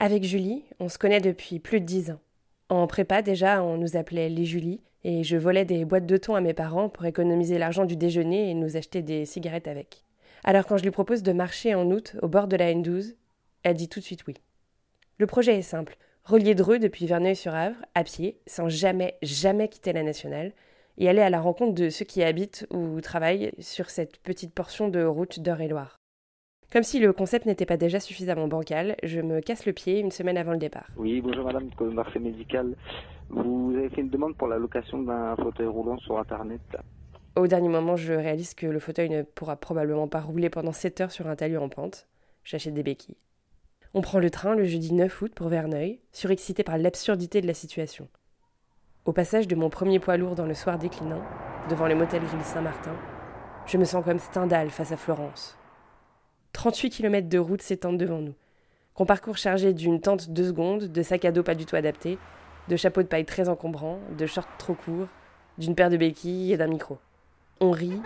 Avec Julie, on se connaît depuis plus de 10 ans. En prépa déjà, on nous appelait les Julie, et je volais des boîtes de thon à mes parents pour économiser l'argent du déjeuner et nous acheter des cigarettes avec. Alors quand je lui propose de marcher en août au bord de la N12, elle dit tout de suite oui. Le projet est simple, relier Dreux depuis Verneuil-sur-Avre, à pied, sans jamais quitter la nationale, et aller à la rencontre de ceux qui habitent ou travaillent sur cette petite portion de route d'Eure-et-Loir. Comme si le concept n'était pas déjà suffisamment bancal, je me casse le pied une semaine avant le départ. Oui, bonjour madame, Marseille Médical. Vous avez fait une demande pour la location d'un fauteuil roulant sur internet. Au dernier moment, je réalise que le fauteuil ne pourra probablement pas rouler pendant 7 heures sur un talus en pente. J'achète des béquilles. On prend le train le jeudi 9 août pour Verneuil, surexcité par l'absurdité de la situation. Au passage de mon premier poids lourd dans le soir déclinant, devant le motel Ville Saint-Martin, je me sens comme Stendhal face à Florence. 38 km de route s'étendent devant nous, qu'on parcourt chargé d'une tente 2 secondes, de sacs à dos pas du tout adaptés, de chapeaux de paille très encombrants, de shorts trop courts, d'une paire de béquilles et d'un micro. On rit,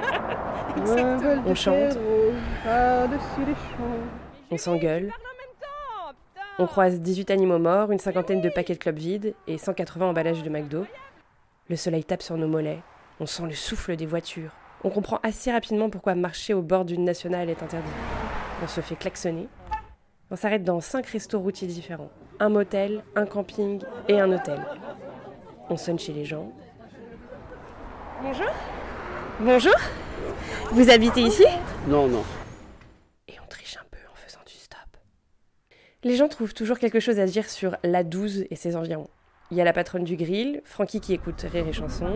on chante, on s'engueule, on croise 18 animaux morts, une cinquantaine de paquets de clopes vides et 180 emballages de McDo. Le soleil tape sur nos mollets, on sent le souffle des voitures. On comprend assez rapidement pourquoi marcher au bord d'une nationale est interdit. On se fait klaxonner. On s'arrête dans 5 restos routiers différents. Un motel, un camping et un hôtel. On sonne chez les gens. Bonjour. Bonjour. Vous habitez ici ? Non. Et on triche un peu en faisant du stop. Les gens trouvent toujours quelque chose à dire sur l'A12 et ses environs. Il y a la patronne du grill, Francky qui écoute Rire et Chanson,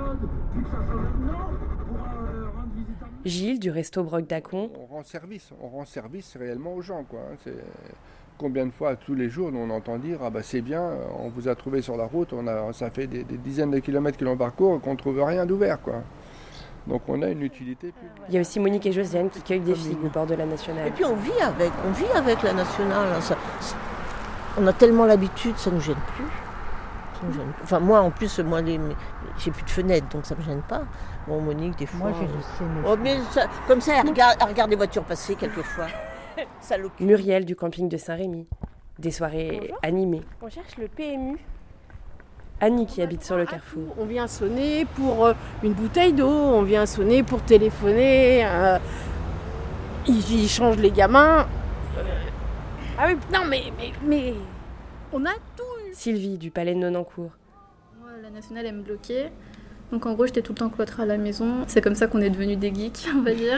Gilles du resto Broc d'Acon. On rend service réellement aux gens, quoi. C'est... Combien de fois tous les jours on entend dire ah bah c'est bien, on vous a trouvé sur la route, ça fait des dizaines de kilomètres que l'on parcourt, qu'on ne trouve rien d'ouvert, quoi. Donc on a une utilité publique. Il y a aussi Monique et Josiane qui cueillent des figues au bord de la nationale. Et puis on vit avec la nationale. On a tellement l'habitude, ça ne nous gêne plus. Enfin moi en plus, j'ai plus de fenêtre, donc ça ne me gêne pas. Bon Monique des fois... Moi j'ai le mais comme ça, elle regarde les voitures passer quelquefois. Ça l'occupe. Muriel du camping de Saint-Rémy. Des soirées Bonjour. animées. On cherche le PMU. Annie qui habite sur le carrefour. On vient sonner pour une bouteille d'eau, on vient sonner pour téléphoner. Ils changent les gamins. Ah oui, non mais on a tout eu. Sylvie du Palais de Nonancourt. Moi, la nationale, elle me bloquait. Donc en gros, j'étais tout le temps cloîtrée à la maison. C'est comme ça qu'on est devenus des geeks, on va dire.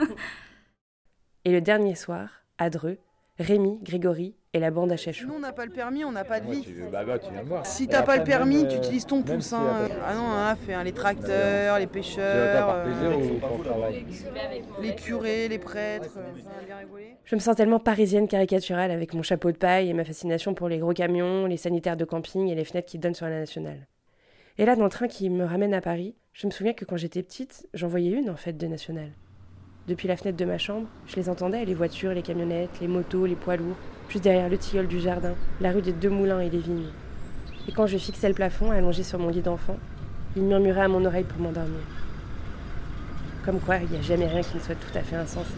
Et le dernier soir, à Dreux, Rémi, Grégory et la bande à Chachou. Nous, on n'a pas le permis, on n'a pas de vie. Tu viens me voir. Si t'as pas le permis, tu utilises ton pouce. Ah non, on a fait les tracteurs, les pêcheurs, les curés, les prêtres. Je me sens tellement parisienne caricaturale avec mon chapeau de paille et ma fascination pour les gros camions, les sanitaires de camping et les fenêtres qui donnent sur la nationale. Et là, dans le train qui me ramène à Paris, je me souviens que quand j'étais petite, j'en voyais une en fait de nationale. Depuis la fenêtre de ma chambre, je les entendais, les voitures, les camionnettes, les motos, les poids lourds, juste derrière le tilleul du jardin, la rue des Deux Moulins et les vignes. Et quand je fixais le plafond, allongé sur mon lit d'enfant, ils murmuraient à mon oreille pour m'endormir. Comme quoi, il n'y a jamais rien qui ne soit tout à fait insensé.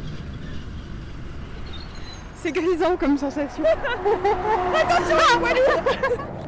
C'est grisant comme sensation. Attention, Walou.